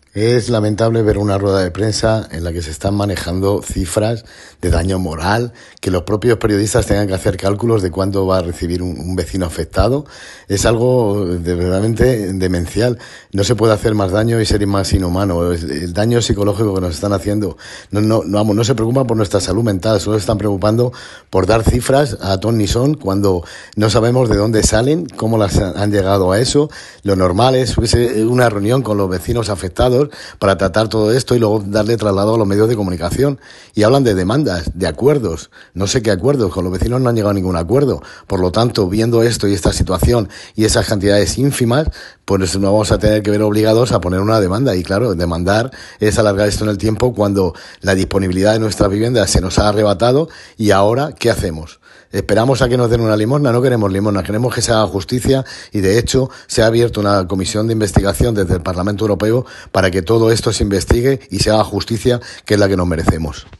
Es lamentable ver una rueda de prensa en la que se están manejando cifras de daño moral, que los propios periodistas tengan que hacer cálculos de cuánto va a recibir un vecino afectado. Es algo de verdaderamente demencial. No se puede hacer más daño y ser más inhumano. El daño psicológico que nos están haciendo, no se preocupan por nuestra salud mental, solo se están preocupando por dar cifras a ton ni son cuando no sabemos de dónde salen, cómo las han llegado a eso. Lo normal es una reunión con los vecinos afectados para tratar todo esto y luego darle traslado a los medios de comunicación. Y hablan de demandas, de acuerdos. No sé qué acuerdos, con los vecinos no han llegado a ningún acuerdo. Por lo tanto, viendo esto y esta situación y esas cantidades ínfimas, pues nos vamos a tener que ver obligados a poner una demanda. Y claro, demandar es alargar esto en el tiempo cuando la disponibilidad de nuestra vivienda se nos ha arrebatado. Y ahora, ¿qué hacemos? ¿Esperamos a que nos den una limosna? No queremos limosna, queremos que se haga justicia y de hecho se ha abierto una comisión de investigación desde el Parlamento Europeo para que todo esto se investigue y se haga justicia, que es la que nos merecemos.